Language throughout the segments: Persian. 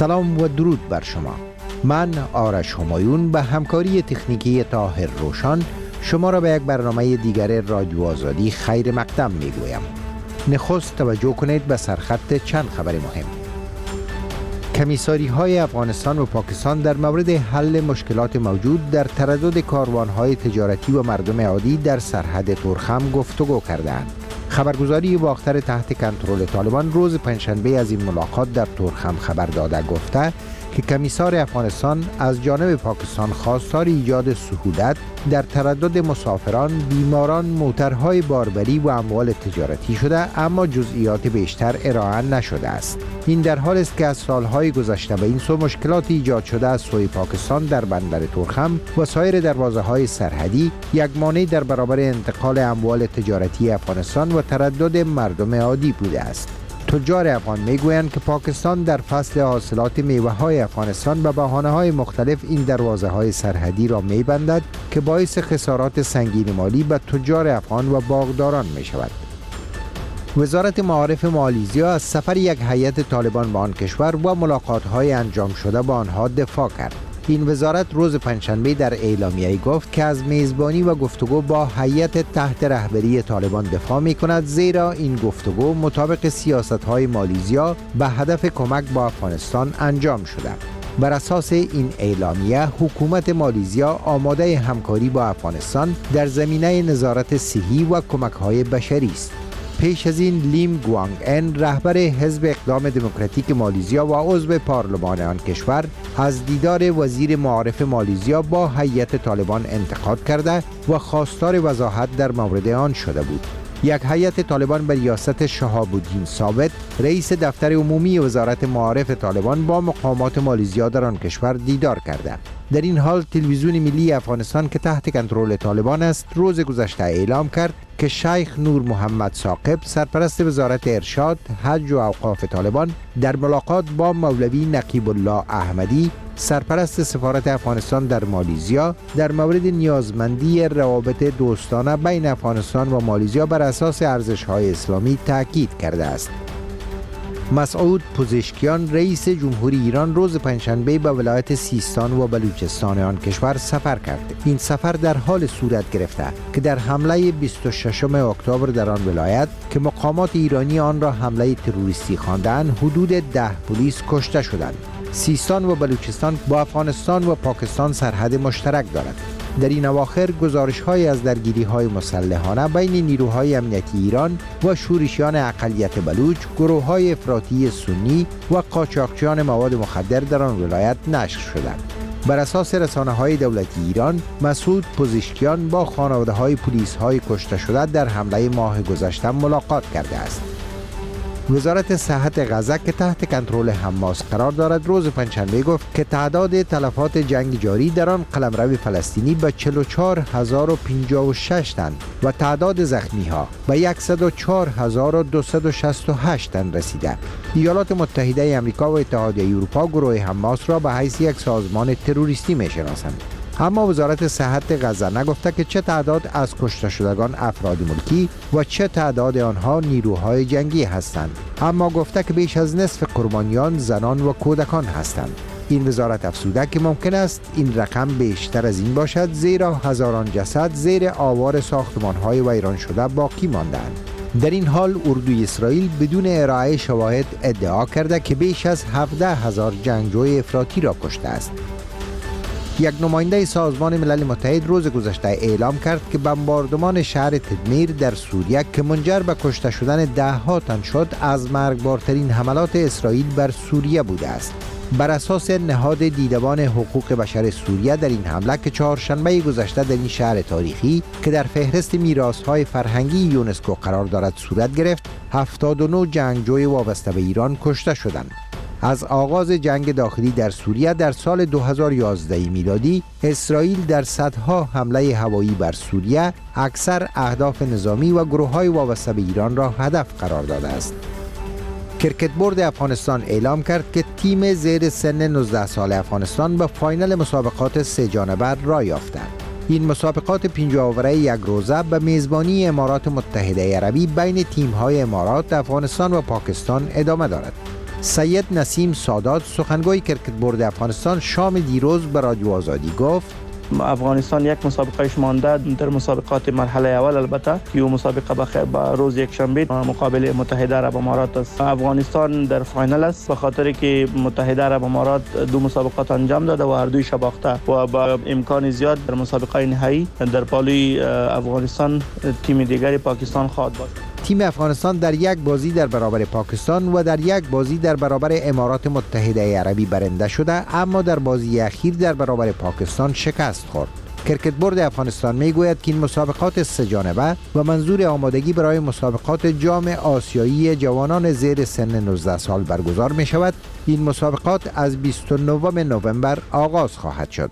سلام و درود بر شما. من آرش همایون به همکاری تکنیکی طاهر روشان شما را به یک برنامه دیگر رادیو آزادی خیر مقدم می گویم. نخست توجه کنید به سرخط چند خبر مهم. کمیساری های افغانستان و پاکستان در مورد حل مشکلات موجود در تردد کاروان های تجارتی و مردم عادی در سرحد تورخم گفتگو کردند. خبرگزاری باختر تحت کنترل طالبان روز پنجشنبه از این ملاقات در تورخم خبر داده گفته که کمیسار افغانستان از جانب پاکستان خواستار ایجاد سهولت در تردد مسافران، بیماران، موترهای باربری و اموال تجارتی شده، اما جزئیات بیشتر ارائه نشده است. این در حال است که از سالهای گذشته به این سو مشکلات ایجاد شده از سوی پاکستان در بندر تورخم و سایر دروازه‌های سرحدی یک مانع در برابر انتقال اموال تجارتی افغانستان و تردد مردم عادی بوده است. تجار افغان میگویند که پاکستان در فصل حاصلات میوه‌های افغانستان به بهانه‌های مختلف این دروازه‌های سرحدی را می‌بندد که باعث خسارات سنگین مالی به تجار افغان و باغداران می‌شود. وزارت معارف مالیزیا از سفر یک هیئت طالبان به آن کشور و ملاقات‌های انجام شده با آنها دفاع کرد. این وزارت روز پنجشنبه در اعلامیه‌ای گفت که از میزبانی و گفتگو با هیئت تحت رهبری طالبان دفاع می‌کند، زیرا این گفتگو مطابق سیاست‌های مالیزیا به هدف کمک با افغانستان انجام شده. بر اساس این اعلامیه حکومت مالیزیا آماده همکاری با افغانستان در زمینه نظارت صحی و کمک‌های بشری است. پیش از این لیم گوانگ ان رهبر حزب اقدام دموکراتیک مالیزیا و عضو پارلمان آن کشور از دیدار وزیر معارف مالیزیا با هیئت طالبان انتقاد کرده و خواستار وضاحت در مورد آن شده بود. یک هیئت طالبان به ریاست شهاب الدین ثابت رئیس دفتر عمومی وزارت معارف طالبان با مقامات مالیزیا در آن کشور دیدار کرده. در این حال تلویزیون ملی افغانستان که تحت کنترل طالبان است روز گذشته اعلام کرد که شیخ نور محمد ثاقب سرپرست وزارت ارشاد، حج و اوقاف طالبان در ملاقات با مولوی نقیب الله احمدی سرپرست سفارت افغانستان در مالیزیا در مورد نیازمندی روابط دوستانه بین افغانستان و مالیزیا بر اساس ارزش‌های اسلامی تاکید کرده است. مسعود پزشکیان رئیس جمهوری ایران روز پنجشنبه به ولایت سیستان و بلوچستان آن کشور سفر کرد. این سفر در حال صورت گرفته که در حمله 26 اکتبر در آن ولایت که مقامات ایرانی آن را حمله تروریستی خواندند حدود 10 پلیس کشته شدند. سیستان و بلوچستان با افغانستان و پاکستان سرحد مشترک دارد. در این اواخر گزارش‌های از درگیری‌های مسلحانه بین نیروهای امنیتی ایران و شورشیان اقلیت بلوچ، گروه‌های افراطی سنی و قاچاقچیان مواد مخدر در آن ولایت نشر شدند. بر اساس رسانه‌های دولتی ایران، مسعود پزشکیان با خانواده‌های پلیس‌های کشته شده در حمله ماه گذشته ملاقات کرده است. وزارت صحت غزه که تحت کنترل حماس قرار دارد روز پنجشنبه گفت که تعداد تلفات جنگ جاری در آن قلمرو فلسطینی به 44056 تن و تعداد زخمی‌ها به 104268 تن رسیده. ایالات متحده آمریکا و اتحادیه اروپا گروه حماس را به حیث یک سازمان تروریستی می‌شناسند. اما وزارت صحت غزه نگفته که چه تعداد از کشته شدگان افراد ملکی و چه تعداد آنها نیروهای جنگی هستند، اما گفته که بیش از نصف قربانیان زنان و کودکان هستند. این وزارت افزوده که ممکن است این رقم بیشتر از این باشد، زیرا هزاران جسد زیر آوار ساختمان‌های ویران شده باقی مانده‌اند. در این حال اردوی اسرائیل بدون ارائه شواهد ادعا کرده که بیش از 17,000 جنگجوی افراطی را کشته است. یک نماینده سازمان ملل متحد روز گذشته اعلام کرد که بمباردمان شهر تدمیر در سوریه که منجر به کشته شدن 10 تن شد از مرگبارترین حملات اسرائیل بر سوریه بوده است. بر اساس نهاد دیدبان حقوق بشر سوریه در این حمله که چهارشنبه گذشته در این شهر تاریخی که در فهرست میراث‌های فرهنگی یونسکو قرار دارد صورت گرفت، 79 جنگجوی وابسته به ایران کشته شدند. از آغاز جنگ داخلی در سوریه در سال 2011 میلادی اسرائیل در صدها حمله هوایی بر سوریه اکثر اهداف نظامی و گروه‌های وابسته به ایران را هدف قرار داده است. کرکت بورد افغانستان اعلام کرد که تیم زیر سن 19 سال افغانستان به فاینال مسابقات 3 جانبه راه یافته. این مسابقات 5 آوره یک روزه به میزبانی امارات متحده عربی بین تیم‌های امارات، افغانستان و پاکستان ادامه دارد. سید نسیم سادات سخنگوی کرکت بورد افغانستان شام دیروز به رادیو آزادی گفت افغانستان یک مسابقهش مانده در مسابقات مرحله اول، البته یو مسابقه با روز یک شنبه مقابل متحده عرب امارات است. افغانستان در فاینال است به خاطر که متحده عرب امارات 2 مسابقات انجام داده و هر دویش باخته و با امکان زیاد در مسابقه نهایی در پالوی افغانستان تیم دیگری پاکستان خواهد بود. تیم افغانستان در یک بازی در برابر پاکستان و در یک بازی در برابر امارات متحده عربی برنده شده، اما در بازی اخیر در برابر پاکستان شکست خورد. کرکت بورد افغانستان میگوید که این مسابقات 3 جانبه و منظور آمادگی برای مسابقات جام آسیایی جوانان زیر سن 19 سال برگزار می شود. این مسابقات از 29 نوامبر آغاز خواهد شد.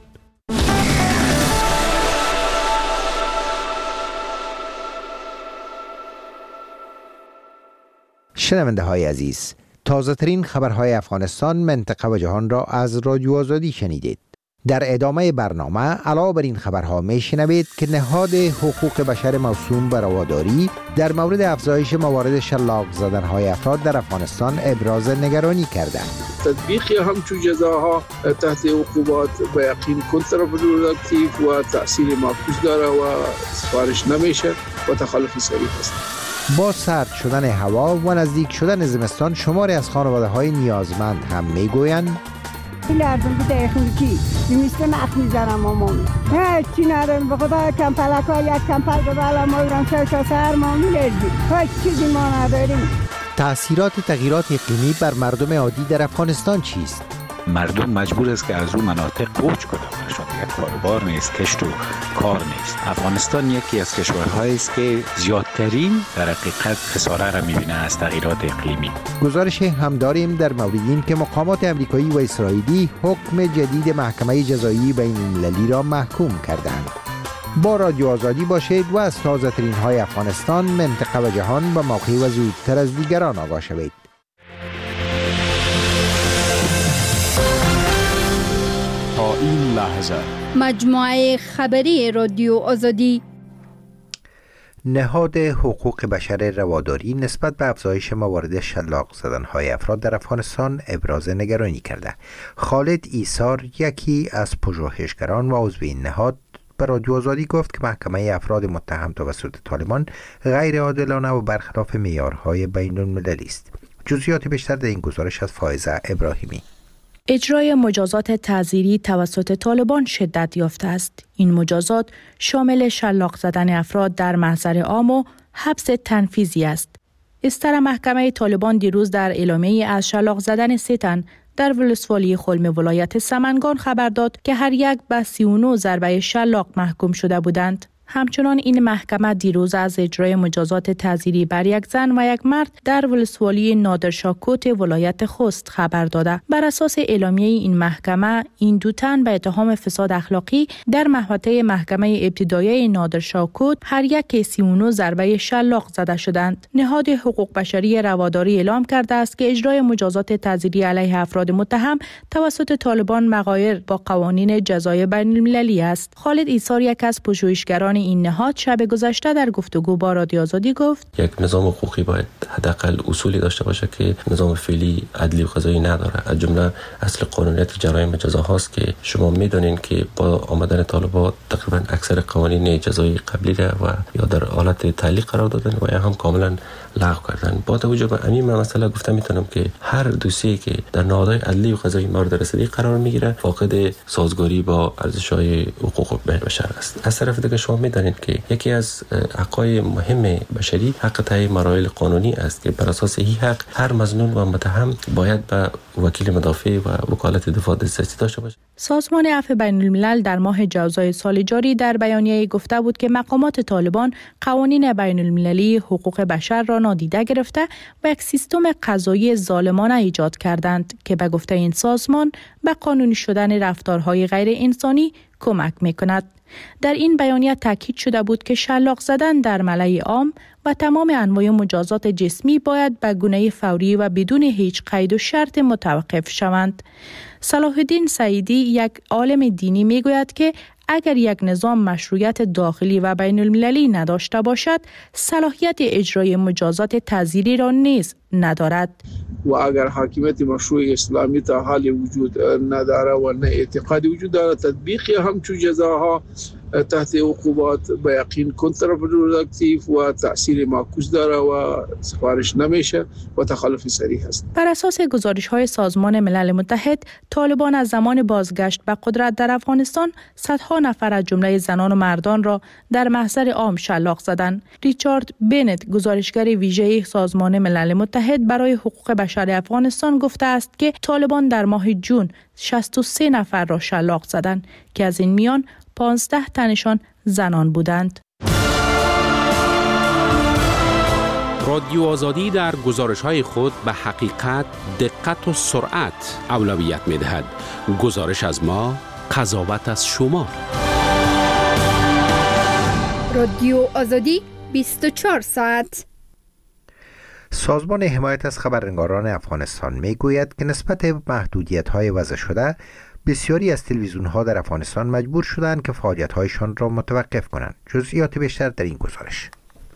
شنونده های عزیز، تازه ترین خبرهای افغانستان، منطقه و جهان را از رادیو آزادی شنیدید. در ادامه برنامه علاوه بر این خبرها می شنوید که نهاد حقوق بشر موسوم به رواداری در مورد افزایش موارد شلاق زدنهای افراد در افغانستان ابراز نگرانی کرده. تطبیق همچون جزاها تحت عقوبات به یقین کنترپروداکتیو و تأثیر معکوس داره و سفارش نمیشه و تخلف صریح است. با سرد شدن هوا و نزدیک شدن زمستان شماری از خانواده‌های نیازمند هم میگویند لازم بوده خونکی زمستان اخ میذارم مامان چی ندارم به خدا کمپلکا یک کمپل به بالا ما ایران شو سر ما میلرزیم هیچ چیزی ما نداریم. تأثیرات تغییرات اقلیمی بر مردم عادی در افغانستان چیست؟ مردم مجبور است که از اون مناطق کوچ کنند، برشان یک کاروبار نیست، کشت و کار نیست. افغانستان یکی از کشورهایی است که زیادترین در حقیقت خساره را می‌بینه از تغییرات اقلیمی. گزارش هم داریم در مورد این که مقامات امریکایی و اسرائیلی حکم جدید محکمه جزایی بین‌المللی را محکوم کردند. با رادیو آزادی باشید و از تازه ترین های افغانستان، منطقه و جهان به موقع و زودتر از دیگران آگاه شوید. تا این لحظه مجموعه خبری رادیو آزادی. نهاد حقوق بشر رواداری نسبت به افزایش موارد شلاق زدنهای افراد در افغانستان ابراز نگرانی کرده. خالد ایثار، یکی از پژوهشگران و عضو این نهاد، به رادیو آزادی گفت که محکمه افراد متهم توسط طالبان غیر عادلانه و برخلاف معیارهای بین المللی است. جزئیات بیشتر در این گزارش از فائزه ابراهیمی. اجرای مجازات تعزیری توسط طالبان شدت یافته است. این مجازات شامل شلاق زدن افراد در محضر عام و حبس تنفیذی است. استر محکمه طالبان دیروز در اعلامیه‌ای از شلاق زدن 3 تن در ولسوالی خلم ولایت سمنگان خبر داد که هر یک به 39 ضربه شلاق محکوم شده بودند. همچنان این محکمه دیروز از اجرای مجازات تعزیری بر یک زن و یک مرد در ولسوالی نادرشاکوت ولایت خوست خبر داده. بر اساس اعلامیه این محکمه، این 2 تن به اتهام فساد اخلاقی در محوطه محکمه ابتدایی نادرشاکوت هر یک 39 ضربه شلاق زده شدند. نهاد حقوق بشری رواداری اعلام کرده است که اجرای مجازات تعزیری علیه افراد متهم توسط طالبان مغایر با قوانین جزای بین المللی است. خالد ایثار، یک از پژوهشگران این نهاد، شب گذشته در گفتگو با رادیو آزادی گفت یک نظام حقوقی باید حداقل اصولی داشته باشه که نظام فعلی عدلی و قضایی نداره. از جمله اصل قانونیت جرایم جزاهاست که شما میدونین که با آمدن طالبان تقریبا اکثر قوانین جزایی قبلی را و یا در حالت تعلیق قرار دادن و یا هم کاملا لغو کردن. با توجه به همین مسئله گفتم میتونم که هر دوسیه که در نهادهای عدلی و قضایی مورد رسیدگی قرار میگیره فاقد سازگاری با ارزش‌های حقوق بشر است. از طرف دیگه شما میدونید که یکی از حقوق مهم بشری حق تعیین مراحل قانونی است که بر اساس این حق هر مظنون و متهم باید به وکیل مدافع و وکالت دفاع دسترسی داشته باشه. سازمان عفو بین الملل در ماه جوزای سال جاری در بیانیه گفته بود که مقامات طالبان قوانین بین المللی حقوق بشر را نادیده گرفته و یک سیستم قضایی ظالمانه ایجاد کردند که به گفته این سازمان به قانونی شدن رفتارهای غیر انسانی کمک می‌کند. در این بیانیه تاکید شده بود که شلاق زدن در ملأ عام و تمام انواع مجازات جسمی باید به گونه فوری و بدون هیچ قید و شرط متوقف شوند. صلاح الدین سعیدی، یک عالم دینی، میگوید که اگر یک نظام مشروعیت داخلی و بین المللی نداشته باشد، صلاحیت اجرای مجازات تعزیری را نیز ندارد. و اگر حاکمیت مشروع اسلامی تا حال وجود نداره و نه اعتقادی وجود داره، تطبیق همچون جزاها تحت عقوبات به یقین کنترپروداکتیو و تاثیر معکوس داره و سفارش نمیشه و تخلف صریح است. بر اساس گزارش‌های سازمان ملل متحد، طالبان از زمان بازگشت به قدرت در افغانستان صدها نفر از جمله زنان و مردان را در محضر عام شلاق زدند. ریچارد بنت، گزارشگر ویژه سازمان ملل متحد برای حقوق بشر افغانستان، گفته است که طالبان در ماه جون 63 نفر را شلاق زدند که از این میان 15 تنشان زنان بودند. رادیو آزادی در گزارش‌های خود به حقیقت، دقت و سرعت اولویت می‌دهد. گزارش از ما، قضاوت از شما. رادیو آزادی 24 ساعت. سازمان حمایت از خبرنگاران افغانستان میگوید که نسبت به محدودیت‌های وضع شده، بسیاری از تلویزیون‌ها در افغانستان مجبور شدند که فعالیت‌هایشان را متوقف کنند. جزئیات بیشتر در این گزارش.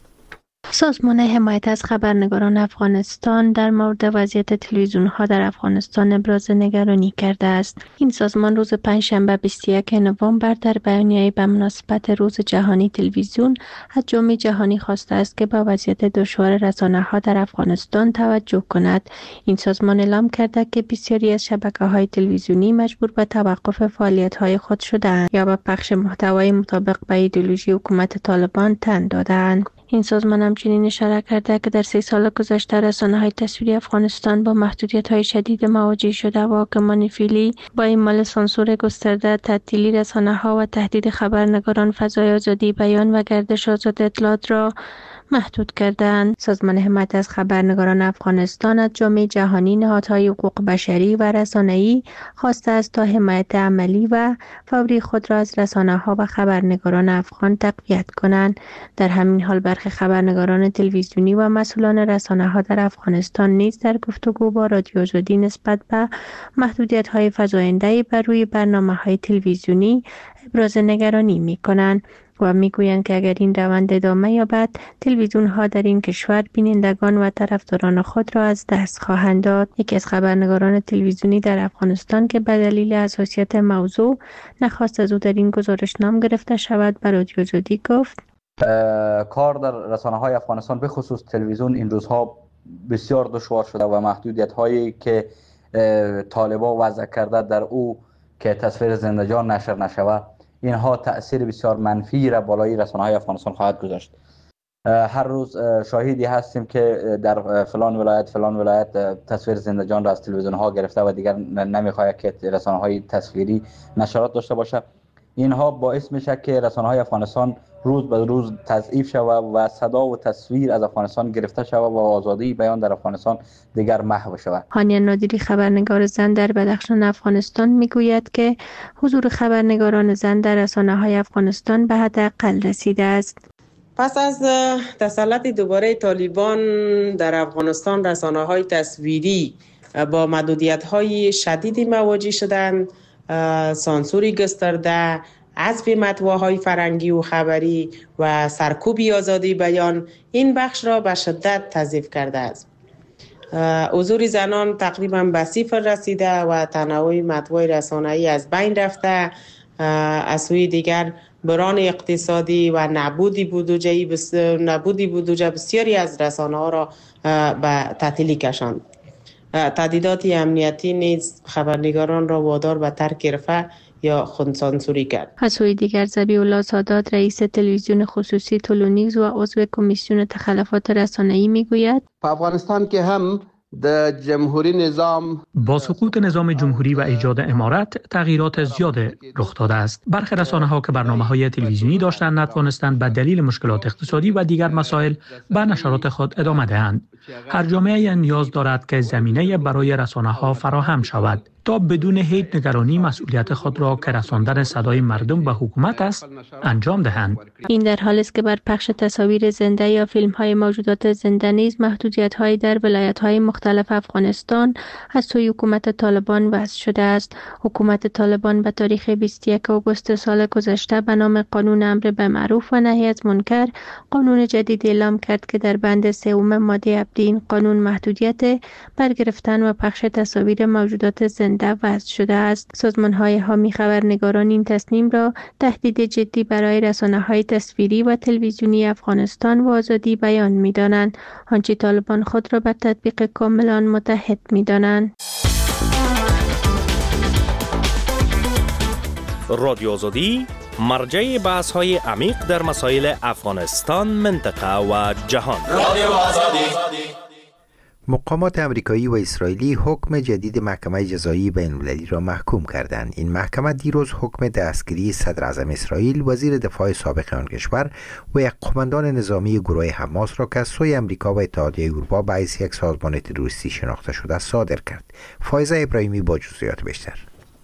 سازمان حمایت از خبرنگاران افغانستان در مورد وضعیت تلویزیون‌ها در افغانستان ابراز نگرانی کرده است. این سازمان روز پنجشنبه 21 نوامبر در بیانیه‌ای به مناسبت روز جهانی تلویزیون از جامعه جهانی خواسته است که به وضعیت دشوار رسانه‌ها در افغانستان توجه کند. این سازمان اعلام کرده که بسیاری از شبکه‌های تلویزیونی مجبور به توقف فعالیت‌های خود شده‌اند یا به پخش محتوای مطابق به ایدئولوژی حکومت طالبان تن داده‌اند. این سازمان همچنین اشاره کرده که در 3 سال گذشته رسانه‌های تصویری افغانستان با محدودیت‌های شدید مواجه شده و حاکمان فعلی با اعمال سانسور گسترده، تعطیلی رسانه‌ها و تهدید خبرنگاران فضای آزادی بیان و گردش آزاد اطلاعات را محدود کردند. سازمان حمایت از خبرنگاران افغانستان از جامعه جهانی، نهادهای حقوق بشری و رسانه‌ای خواسته است تا حمایت عملی و فوری خود را از رسانه‌ها و خبرنگاران افغان تقویت کنند. در همین حال برخی خبرنگاران تلویزیونی و مسئولان رسانه‌ها در افغانستان نیز در گفتگو با رادیو آزادی نسبت به محدودیت‌های فزاینده بر روی برنامه‌های تلویزیونی ابراز نگرانی می‌کنند و میگویند که اگر این روند ادامه یابد، تلویزیون‌ها در این کشور بینندگان و طرفداران خود را از دست خواهند داد. یکی از خبرنگاران تلویزیونی در افغانستان که به دلیل حساسیت موضوع نخواست از او در این گزارش نام گرفته شود، به رادیو آزادی گفت: کار در رسانه‌های افغانستان به خصوص تلویزیون این روزها بسیار دشوار شده و محدودیت‌هایی که طالبان وضع کرده در او که تصویر زنده‌جان نشر نشود، اینها تأثیر بسیار منفی را بالای رسانه‌های افغانستان خواهد گذاشت. هر روز شاهدی هستیم که در فلان ولایت تصویر زنده‌جان را از تلویزیون‌ها گرفته و دیگر نمی‌خواهد که رسانه‌های تصویری نشرات داشته باشه. اینها باعث میشه که رسانه‌های افغانستان روز به روز تضعیف شود و صدا و تصویر از افغانستان گرفته شود و آزادی بیان در افغانستان دیگر محو شود. هانیه نادری، خبرنگار زن در بدخشان افغانستان، میگوید که حضور خبرنگاران زن در رسانه‌های افغانستان به حداقل رسیده است. پس از تسلط دوباره طالبان در افغانستان، رسانه‌های تصویری با محدودیت‌های شدیدی مواجه شدند. سانسوری گسترده، حذف محتواهای فرهنگی و خبری و سرکوب آزادی بیان این بخش را به شدت تضعیف کرده است. حضور زنان تقریبا به صفر رسیده و تنوع محتوای رسانه‌ای از بین رفته. از سوی دیگر بحران اقتصادی و نبودی بودجه بسیاری از رسانه‌ها را به تعطیلی کشاند. تهدیدات امنیتی نیز خبرنگاران را وادار به ترک رفع یا خودسانسوری کرد. از سوی دیگر ذبیح الله سادات، رئیس تلویزیون خصوصی تولونیکس و عضو کمیسیون تخلفات رسانه‌ای میگوید: په افغانستان کې هم د جمهوری نظام با سقوط نظام جمهوری و ایجاد امارت تغییرات زیاد رخ داده است. برخی رسانه‌ها که برنامه‌های تلویزیونی داشتند نتوانستند به دلیل مشکلات اقتصادی و دیگر مسائل به نشرات خود ادامه دهند. هر جامعه نیاز دارد که زمینه برای رسانه‌ها فراهم شود. تا بدون هیچ نگرانی مسئولیت خود را که رساندن صدای مردم به حکومت است انجام دهند. این در حالی است که بر پخش تصاویر زنده یا فیلم‌های موجودات زنده نیز محدودیت‌هایی در ولایت‌های مختلف افغانستان از سوی حکومت طالبان وضع شده است. حکومت طالبان به تاریخ 21 آگوست سال گذشته به نام قانون امر به معروف و نهی از منکر قانون جدید اعلام کرد که در بند 3 ماده 7 این قانون محدودیت بر گرفتن و پخش تصاویر موجودات زنده وضع شده است. سازمان‌های حامی خبرنگاران این تصمیم را تهدید جدی برای رسانه‌های تصویری و تلویزیونی افغانستان و آزادی بیان می‌دانند، آنچه طالبان خود را به تطبیق کاملا متحد می‌دانند. رادیو آزادی مرجع بحث‌های عمیق در مسائل افغانستان، منطقه و جهان. رادیو آزادی. مقامات امریکایی و اسرائیلی حکم جدید محکمه جزایی بین‌المللی را محکوم کردند. این محکمه دیروز حکم دستگیری صدر اعظم اسرائیل، وزیر دفاع سابق آن کشور و یک قماندان نظامی گروه حماس را که از سوی امریکا و اتحادیه اروپا به حیث یک سازمان تروریستی شناخته شده صادر کرد. فایزه ابراهیمی با جزئیات بیشتر.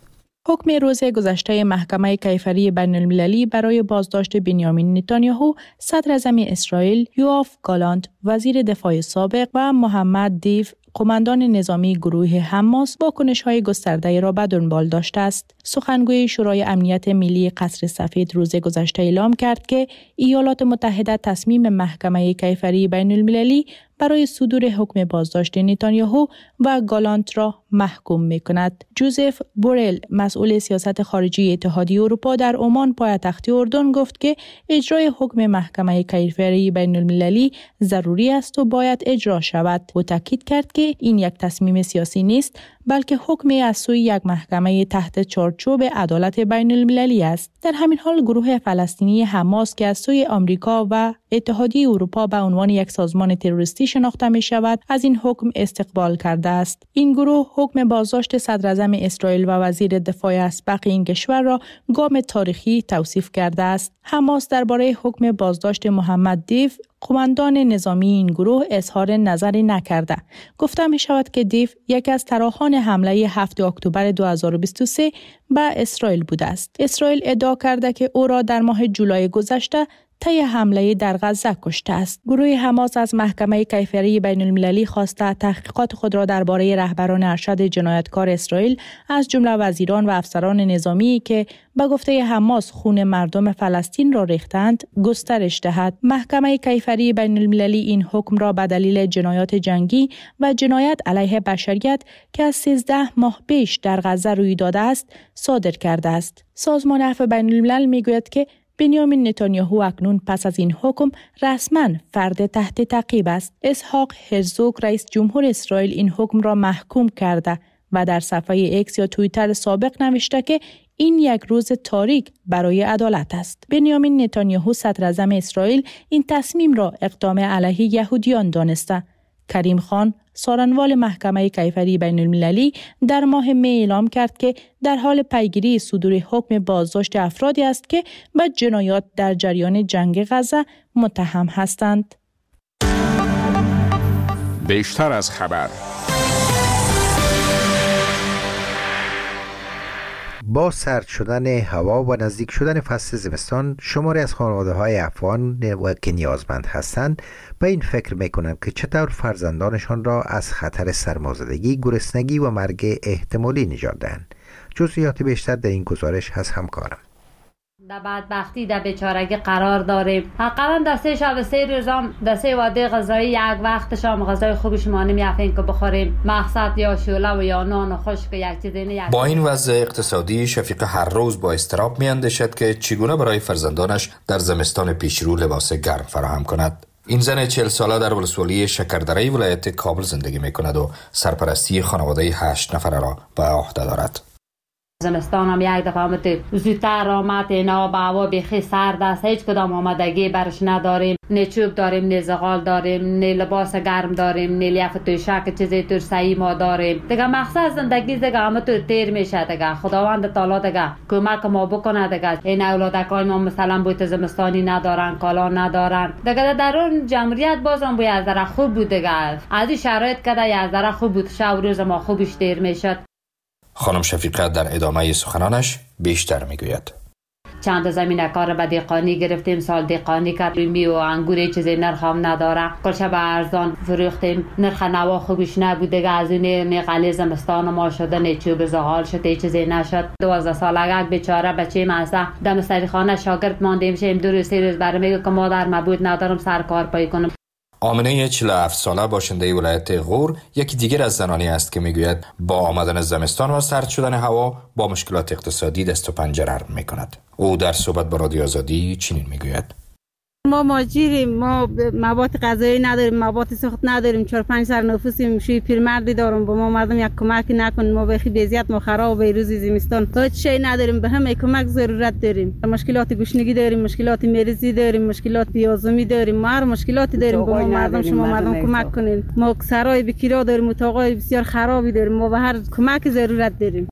حکم روز گذشته محکمه کیفری بین المللی برای بازداشت بنیامین نتانیاهو، صدر اعظم اسرائیل، یوآف گالانت، وزیر دفاع سابق و محمد دیو، قماندان نظامی گروه حماس، واکنش‌های گسترده را به دنبال داشته است. سخنگوی شورای امنیت ملی قصر سفید روز گذشته اعلام کرد که ایالات متحده تصمیم محکمه کیفری بین المللی برای صدور حکم بازداشت نتانیاهو و گالانت را محکوم می‌کند. جوزف بورل، مسئول سیاست خارجی اتحادیه اروپا در عمان پایتخت اردن، گفت که اجرای حکم محکمه کیفری بین المللی ضروری است و باید اجرا شود. او تاکید کرد که این یک تصمیم سیاسی نیست، بلکه حکمی از سوی یک محکمه تحت چارچوب عدالت بین المللی است. در همین حال گروه فلسطینی حماس که از سوی آمریکا و اتحادیه اروپا به عنوان یک سازمان تروریستی شناخته می شود، از این حکم استقبال کرده است. این گروه حکم بازداشت صدر اعظم اسرائیل و وزیر دفاع اسبق این کشور را گام تاریخی توصیف کرده است. حماس درباره حکم بازداشت محمد دیو، قماندان نظامی این گروه، اظهار نظری نکرده. گفته می شود که دیو یکی از طراحان حمله 7 اکتبر 2023 به اسرائیل بوده است. اسرائیل ادعا کرده که او را در ماه جولای گذشته طی حمله در غزه کشته است. گروه حماس از محکمه کیفری بین المللی خواسته تحقیقات خود را درباره رهبران ارشد جنایتکار اسرائیل از جمله وزیران و افسران نظامی که به گفته حماس خون مردم فلسطین را ریختند گسترش دهد. محکمه کیفری بین المللی این حکم را به دلیل جنایات جنگی و جنایت علیه بشریت که از 13 ماه پیش در غزه روی داده است صادر کرده است. سازمان عفو بین الملل میگوید که بنیامین نتانیاهو اکنون پس از این حکم رسما فرد تحت تعقیب است. اسحاق هرزوگ، رئیس جمهور اسرائیل، این حکم را محکوم کرده و در صفحه ایکس یا توییتر سابق نوشته که این یک روز تاریک برای عدالت است. بنیامین نتانیاهو، صدر اعظم اسرائیل، این تصمیم را اقدام علیه یهودیان دانسته. کریم خان، سارنوال محکمه کیفری بین المللی، در ماه می اعلام کرد که در حال پیگیری صدور حکم بازداشت افرادی است که به جنایات در جریان جنگ غزه متهم هستند. بیشتر از خبر. با سرد شدن هوا و نزدیک شدن فصل زمستان، شماری از خانواده‌های افغان که نیازمند هستند به این فکر می‌کنند که چطور فرزندانشان را از خطر سرمازدگی، گرسنگی و مرگ احتمالی نجات دهند. جزئیات بیشتر در این گزارش از همکارم. در بدبختی در بیچارگی قرار داریم. حقا در 3 شب 3 روزام در 3 وعده غذایی یک وقت شام غذای خوب شما نمی‌افین که بخوریم. مقصد یا شوله و یا نان و خشک یک چیزی نه. با این وضع اقتصادی، شفیق هر روز با اضطراب می‌اندیشد که چگونه برای فرزندانش در زمستان پیشرو لباس گرم فراهم کند. این زن 40 ساله در ولسوالی شکردره ولایت کابل زندگی می‌کند و سرپرستی خانواده 8 نفره را به عهده دارد. زمستان هم یک دفعه آمده زودتر آمد، اینا با هوا بیخی سرد است، هیچ کدام آمدگی برش نداریم. نه چوب داریم، نه زغال داریم، نه لباس گرم داریم، نه لیاف توشک چیزی ترسایی ما داریم. دیگه مقصد زندگی دیگه همه تو تیر میشه. دیگه خداوند تعالی دیگه کمک ما بکنه. دیگه این اولادکای ما مثلا بوت زمستانی ندارن، کالا ندارن. دیگه در اون جمهوریت بازم بو از ذره خوب بود. دیگه از این شرایط کده از ذره خوب بود، شب روز ما خوبش تیر میشد. خانم شفیقه در ادامه سخنانش بیشتر میگوید. چند زمین کار به دهقانی گرفتیم، سال دهقانی کردیم و انگور چیزی نرخ هم نداره، کلش به ارزان فروختیم، نرخ نوا خوبش نبود دیگه، از این قلی زمستان ما شده نیچوب زغال شد، چیزی نشد. 12 سالگه بیچاره بچه ماسه دم سریخانه شاگرد ماندیم، شیم 2 روز 3 روز برام میگه که مادر مبود ندارم سر کار پای کنم. آمنه 47 ساله باشنده ولایت غور یکی دیگر از زنانی است که میگوید با آمدن زمستان و سرد شدن هوا با مشکلات اقتصادی دست و پنجه نرم میکند. او در صحبت با رادیو آزادی چنین میگوید: ما ماجریم، ما مواد غذایی نداریم، مواد سوخت نداریم، 4-5 سر نفوسیم، شوی پیرمردی دارم، با ما مردم یک کمکی نکن، ما بخی بیزیت ما خراب به روز زمستان هیچ شی نداریم، به همه کمک ضرورت داریم. مشکلات گوشنگی داریم، مشکلات مریضی داریم، مشکلات بیازمی داریم، ما هر مشکلاتی داریم، با ما مردم شما مردم کمک کنین. ما سرای بکیرا داریم، اتاقای بسیار خرابی داریم، ما به هر کمک ضرورت داریم.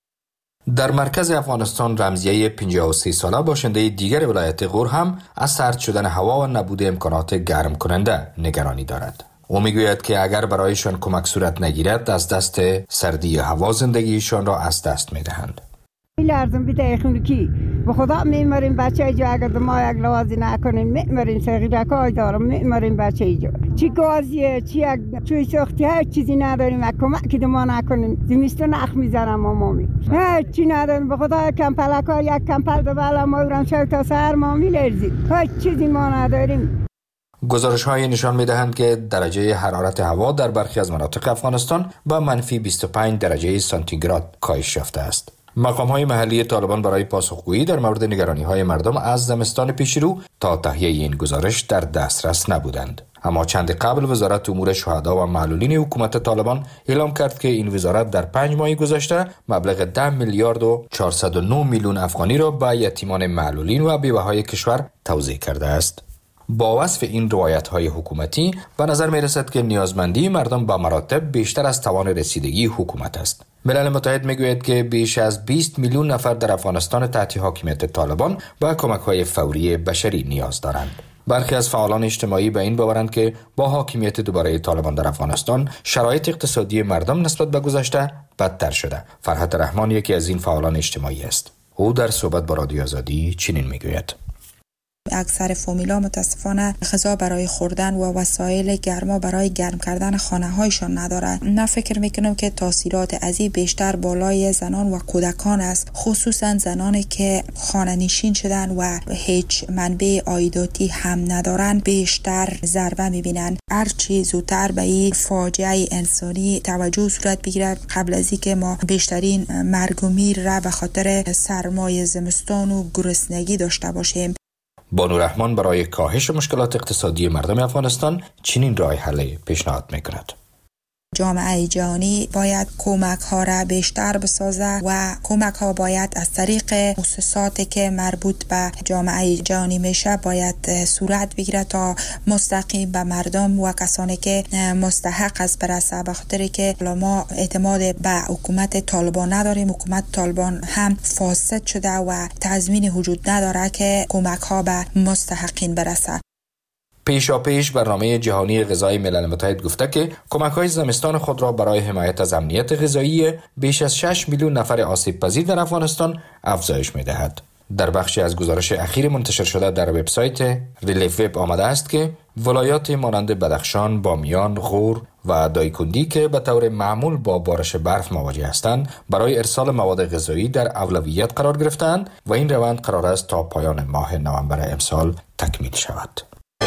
در مرکز افغانستان رمزیه 53 ساله باشنده دیگر ولایت غور هم از سرد شدن هوا و نبود امکانات گرم کننده نگرانی دارد. او میگوید که اگر برایشان کمک صورت نگیرد از دست سردی هوا زندگیشان را از دست میدهند. لازم بیت کی به خدا میمریم بچه جو اگر ما یک لوازی نکنیم میمریم سگیرکای دارم میمریم بچه جو چی گازیه چی چوی سوختی هیچ چیزی نداریم و کمکی ما نکنیم زمستون اخ میزنم مامی هیچ چی نداریم به خدا کمپلکا یک کمپل به بالا ما برم شو تا سر ما میلرزیم هیچ چیزی ما نداریم. گزارش‌های نشان می‌دهند که درجه حرارت هوا در برخی از مناطق افغانستان با منفی 25 درجه سانتیگراد کاهش یافته است. مقام‌های محلی طالبان برای پاسخگویی در مورد نگرانی‌های مردم از زمستان پیشرو تا تهیه این گزارش در دسترس نبودند. اما چند قبل وزارت امور شهدا و معلولین حکومت طالبان اعلام کرد که این وزارت در 5 ماه گذشته مبلغ 10 میلیارد و 409 میلیون افغانی را به یتیمان معلولین و بیوه‌های کشور توزیع کرده است. با وصف این روایت‌های حکومتی به نظر می‌رسد که نیازمندی مردم به مراتب بیشتر از توان رسیدگی حکومت است. ملل متحد میگوید که بیش از 20 میلیون نفر در افغانستان تحت حاکمیت طالبان به کمک‌های فوری بشری نیاز دارند. برخی از فعالان اجتماعی به این باورند که با حاکمیت دوباره طالبان در افغانستان شرایط اقتصادی مردم نسبت به گذشته بدتر شده. فرحت رحمان یکی از این فعالان اجتماعی است. او در صحبت با رادیو آزادی چنین میگوید: اکثر فامیلا متاسفانه غذا برای خوردن و وسایل گرما برای گرم کردن خانه هایشان ندارند. من فکر میکنم که تاثیرات از این بیشتر بالای زنان و کودکان است، خصوصا زنانی که خانه نشین شدن و هیچ منبع عایداتی هم ندارند بیشتر ضربه میبینند. هرچی زودتر به این فاجعه انسانی توجه صورت بگیرد قبل از اینکه ما بیشترین مرگ و میر را به خاطر سرمای زمستان و گرسنگی داشته باشیم. بانو رحمان برای کاهش مشکلات اقتصادی مردم افغانستان چنین راه حل پیشنهاد میکند: جامعه جهانی باید کمک ها را بیشتر بسازه و کمک ها باید از طریق مؤسساتی که مربوط به جامعه جهانی میشه باید صورت بگیره تا مستقیم به مردم و کسانی که مستحق است برسه. به خاطر که ما اعتماد به حکومت طالبان نداریم، حکومت طالبان هم فاسد شده و تضمین وجود نداره که کمک ها به مستحقین برسه. پیشاپیش برنامه جهانی غذای ملل متحد گفته که کمک‌های زمستان خود را برای حمایت از امنیت غذایی بیش از 6 میلیون نفر آسیب پذیر در افغانستان افزایش می‌دهد. در بخشی از گزارش اخیر منتشر شده در وبسایت ریلیف وب آمده است که ولایات مانند بدخشان، بامیان، غور و دایکندی که به طور معمول با بارش برف مواجه هستند برای ارسال مواد غذایی در اولویت قرار گرفتند و این روند قرار است تا پایان ماه نوامبر امسال تکمیل شود.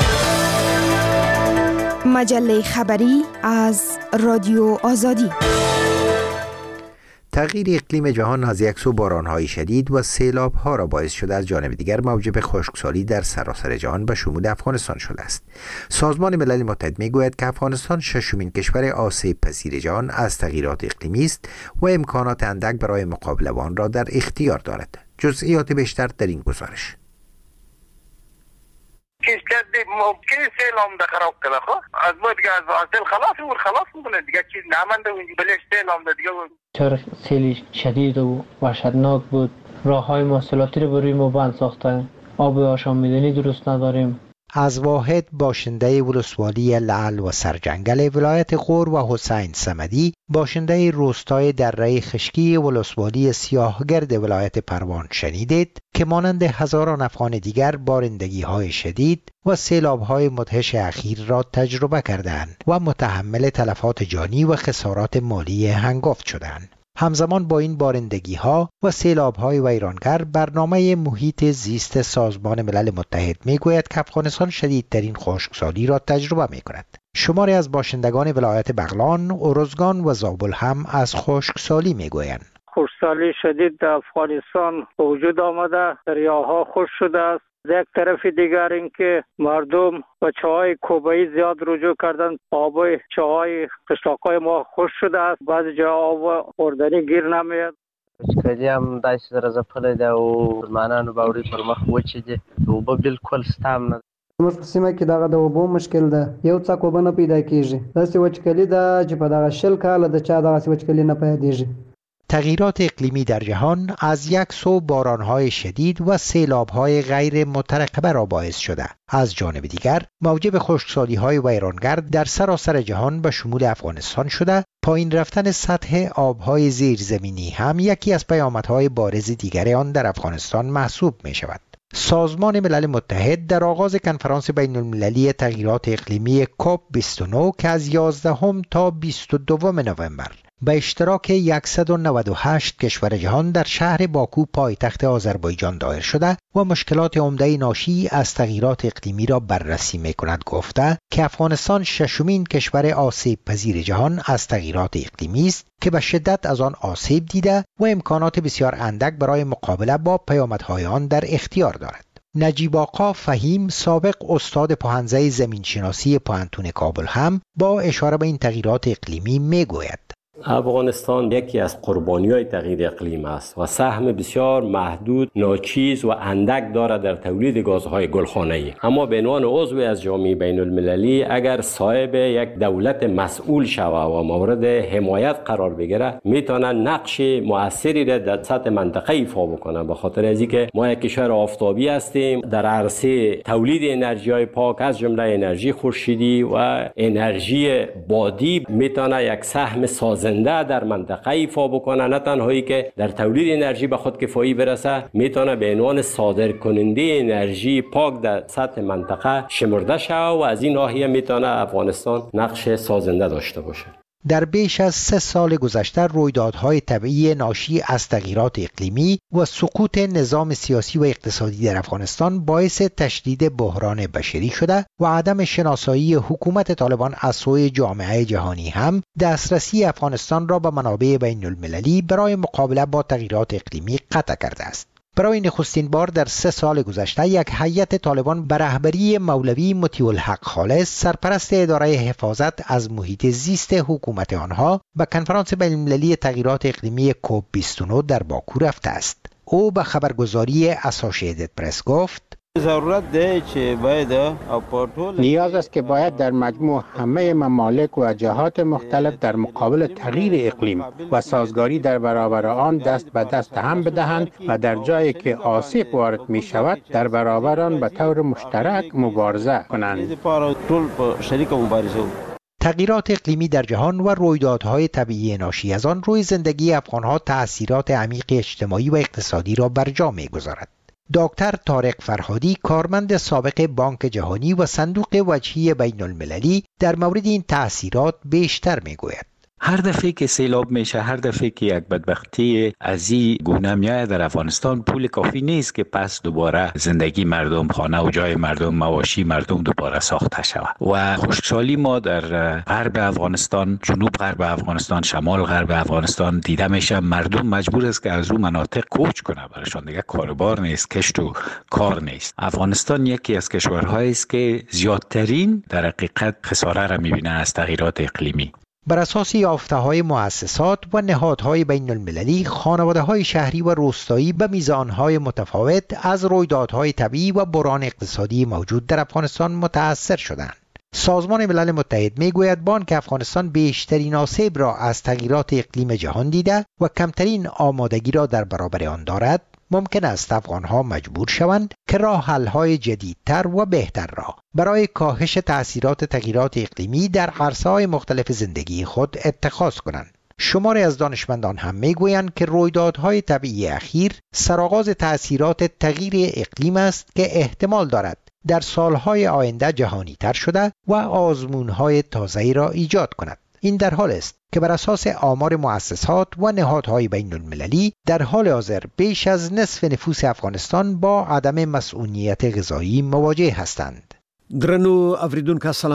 مجله خبری از رادیو آزادی. تغییر اقلیم جهان از یک سو باران‌های شدید و سیلاب‌ها را باعث شده از جانب دیگر موجب خشکسالی در سراسر جهان به شمول افغانستان شده است. سازمان ملل متحد می‌گوید که افغانستان ششمین کشور آسیب پذیر جهان از تغییرات اقلیمی است و امکانات اندک برای مقابله با آن را در اختیار دارد. جزئیات بیشتر در این گزارش. که ممکن سیلام ده خراب کنه از ما دیگه از سیل خلاص میکنه دیگه چیز نمانده اونجا بلش سیلام ده دیگه. چرا سیلی شدید و وحشتناک بود، راه های مواصلاتی رو بروی ما بند ساختن، آب آشامیدنی درست نداریم. از واحد باشنده ولسوالی لعل و سرجنگل ولایت غور و حسین صمدی باشنده روستای دره خشکی ولسوالی سیاهگرد ولایت پروان شنیدید که مانند هزاران افغان دیگر بارندگی‌های شدید و سیلاب‌های مدهش اخیر را تجربه کردند و متحمل تلفات جانی و خسارات مالی هنگفت شدند. همزمان با این بارندگی‌ها و سیلاب‌های ویرانگر برنامه محیط زیست سازمان ملل متحد می‌گوید که افغانستان شدیدترین خشکسالی را تجربه می‌کند. شماری از باشندگان ولایت بغلان، ارزگان و زابل هم از خشکسالی می‌گویند. خشکسالی شدید در افغانستان به وجود آمده، دریاها خشک شده است. یک طرف دیگر اینکه مردم به چاهای کوبه‌ای زیاد رجوع کردند. آب چاهای قشلاق‌های ما خشک شده است. بعضی جا آب خوردنی گیر نمیاد. خشکسالی هم داسې درجه پله ده او مسلمانانو باوري پر مخ وچې دي. اوبه بالکل شته هم نه. زموږ په سیمه کې دغه د اوبو مشکل ده. یو څاک اوبه نه پیدا کېږي. داسې وچکلي ده چې په دغه 40 کاله د چا دغسې وچکلي نه پیدېږي. تغییرات اقلیمی در جهان از یک سو بارانهای شدید و سیلابهای غیر مترقبه را باعث شده. از جانب دیگر موجب خشکسالی‌های ویرانگر در سراسر جهان به شمول افغانستان شده. پایین رفتن سطح آبهای زیرزمینی هم یکی از پیامدهای بارز دیگر آن در افغانستان محسوب می شود. سازمان ملل متحد در آغاز کنفرانس بین المللی تغییرات اقلیمی کوپ 29 که از 11 تا 22 نوامبر به اشتراک 198 کشور جهان در شهر باکو پایتخت آذربایجان دایر شده و مشکلات عمده ناشی از تغییرات اقلیمی را بررسی می‌کند گفته که افغانستان ششمین کشور آسیب پذیر جهان از تغییرات اقلیمی است که به شدت از آن آسیب دیده و امکانات بسیار اندک برای مقابله با پیامدهای آن در اختیار دارد. نجیب آقا فهیم سابق استاد پاهنزه زمینشناسی پوهنتون کابل هم با اشاره به این تغییرات اقلیمی میگوید افغانستان یکی از قربانی‌های تغییر اقلیم است و سهم بسیار محدود، ناچیز و اندک دارد در تولید گازهای گلخانه‌ای. اما به عنوان عضو از جامعه بین المللی اگر صاحب یک دولت مسئول شود و مورد حمایت قرار بگیره، میتونه نقش مؤثری را در سطح منطقه ایفا بکنه. به خاطر از اینکه ما یک کشور آفتابی هستیم، در عرصه تولید انرژی‌های پاک از جمله انرژی خورشیدی و انرژی بادی میتونه یک سهم سازنده در منطقه ایفا بکنه. نه تنهایی که در تولید انرژی به خود کفایی برسه، میتونه به عنوان صادر کننده انرژی پاک در سطح منطقه شمرده شود و از این ناحیه میتونه افغانستان نقش سازنده داشته باشه. در بیش از 3 سال گذشته رویدادهای طبیعی ناشی از تغییرات اقلیمی و سقوط نظام سیاسی و اقتصادی در افغانستان باعث تشدید بحران بشری شده و عدم شناسایی حکومت طالبان از سوی جامعه جهانی هم دسترسی افغانستان را به منابع بین المللی برای مقابله با تغییرات اقلیمی قطع کرده است. برای نخستین بار در 3 سال گذشته یک هیئت طالبان به رهبری مولوی مطیع الحق خالص سرپرست اداره حفاظت از محیط زیست حکومت آنها به کنفرانس بین المللی تغییرات اقلیمی کوپ 29 در باکو رفته است. او به خبرگزاری اسوسییتد پرس گفت نیاز است که باید در مجموع همه ممالک و جهات مختلف در مقابل تغییر اقلیم و سازگاری در برابر آن دست به دست هم بدهند و در جایی که آسیب وارد می شود در برابر آن به طور مشترک مبارزه کنند. تغییرات اقلیمی در جهان و رویدادهای طبیعی ناشی از آن روی زندگی افغانها تأثیرات عمیق اجتماعی و اقتصادی را بر جا می‌گذارد. دکتر طارق فرهادی کارمند سابق بانک جهانی و صندوق وجهی بین المللی در مورد این تأثیرات بیشتر میگوید. هر دفعه که سیلاب میشه، هر دفعه که یک بدبختی از این گونه میاد در افغانستان، پول کافی نیست که پس دوباره زندگی مردم، خانه و جای مردم، مواشی مردم دوباره ساخته شود. و خشکسالی ما در غرب افغانستان، جنوب غرب افغانستان، شمال غرب افغانستان دیده میشه. مردم مجبور است که از اون مناطق کوچ کنه، برایشان دیگه کاربار نیست، کشت و کار نیست. افغانستان یکی از کشورهایی است که زیادترین در حقیقت خساره را میبینه از تغییرات اقلیمی. بر اساس یافته‌های مؤسسات و نهادهای بین المللی، خانواده‌های شهری و روستایی به میزانهای متفاوت از رویدادهای طبیعی و بحران اقتصادی موجود در افغانستان متأثر شدند. سازمان ملل متحد میگوید بانک افغانستان بیشترین آسیب را از تغییرات اقلیم جهان دیده و کمترین آمادگی را در برابر آن دارد ممکن است افغانها مجبور شوند که راه حل‌های جدیدتر و بهتر را برای کاهش تأثیرات تغییرات اقلیمی در عرصه‌های مختلف زندگی خود اتخاذ کنند. شماری از دانشمندان هم میگویند که رویدادهای طبیعی اخیر سرآغاز تأثیرات تغییر اقلیم است که احتمال دارد در سالهای آینده جهانی تر شده و آزمونهای تازه‌ای را ایجاد کند. این در حال است که بر اساس آمار مؤسسات و نهادهای بین المللی در حال حاضر بیش از نصف نفوس افغانستان با عدم مسئولیت غذایی مواجه هستند. درنو اوریدونکو